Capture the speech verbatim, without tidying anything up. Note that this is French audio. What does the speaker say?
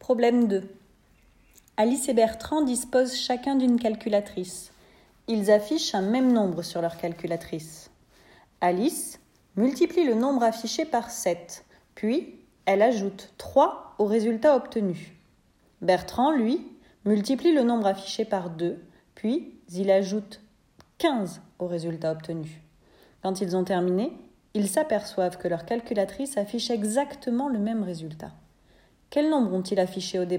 Problème deux. Alice et Bertrand disposent chacun d'une calculatrice. Ils affichent un même nombre sur leur calculatrice. Alice multiplie le nombre affiché par sept, puis elle ajoute trois au résultat obtenu. Bertrand, lui, multiplie le nombre affiché par deux, puis il ajoute quinze au résultat obtenu. Quand ils ont terminé, ils s'aperçoivent que leur calculatrice affiche exactement le même résultat. Quel nombre ont-ils affiché au départ ?